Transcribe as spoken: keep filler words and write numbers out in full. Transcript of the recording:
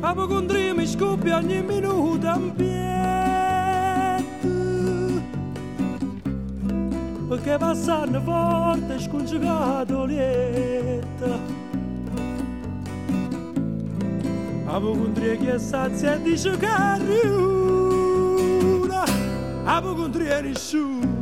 Apocondria mi scoppia ogni minuto in piedi, perché passano forte scongiugato lieta. Apocondria che sazia dice che arriva, apocondria nessuno.